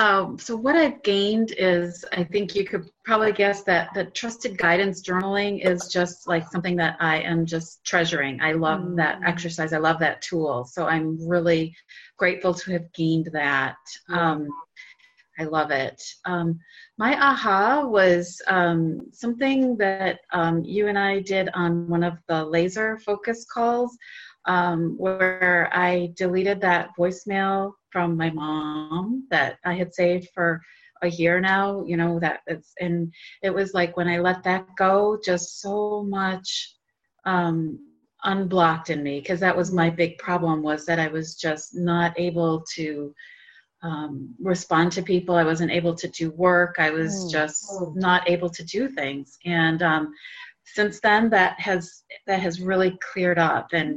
So what I've gained is, I think you could probably guess that the trusted guidance journaling is just like something that I am just treasuring. I love that exercise. I love that tool. So I'm really grateful to have gained that. I love it. My aha was something that you and I did on one of the laser focus calls, where I deleted that voicemail from my mom that I had saved for a year now, and it was like when I let that go, just so much unblocked in me, because that was my big problem, was that I was just not able to respond to people. I wasn't able to do work. I was just not able to do things. And since then, that has really cleared up, and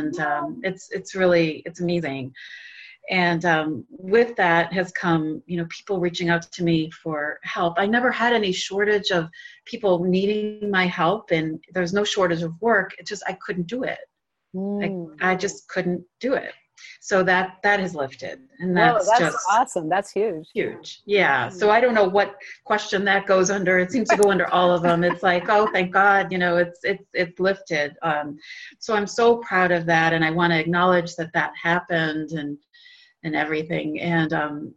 it's amazing. And with that has come, people reaching out to me for help. I never had any shortage of people needing my help, and there's no shortage of work. It's just I couldn't do it. I just couldn't do it. So that has lifted, and that's just awesome. That's huge. Yeah. So I don't know what question that goes under. It seems to go under all of them. It's like, oh, thank God, it's lifted. So I'm so proud of that, and I want to acknowledge that happened and everything. And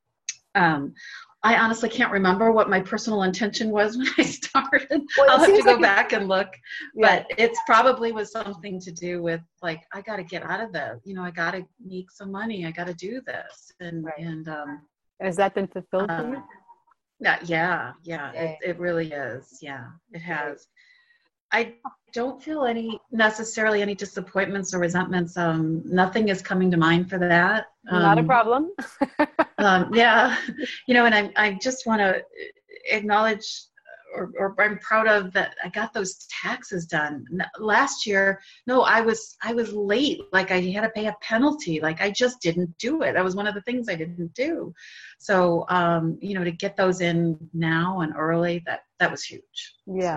I honestly can't remember what my personal intention was when I started. Well, I'll have to go back and look, but it probably was something to do with, like, I got to get out of this. I got to make some money. I got to do this. And has that been fulfilled for you? Yeah. It really is. Yeah, it has. I don't feel necessarily any disappointments or resentments. Nothing is coming to mind for that. Not a problem. Yeah, and I just want to acknowledge, or I'm proud of that. I got those taxes done last year. No, I was late. Like, I had to pay a penalty. Like, I just didn't do it. That was one of the things I didn't do. So, to get those in now and early, that was huge. Yeah.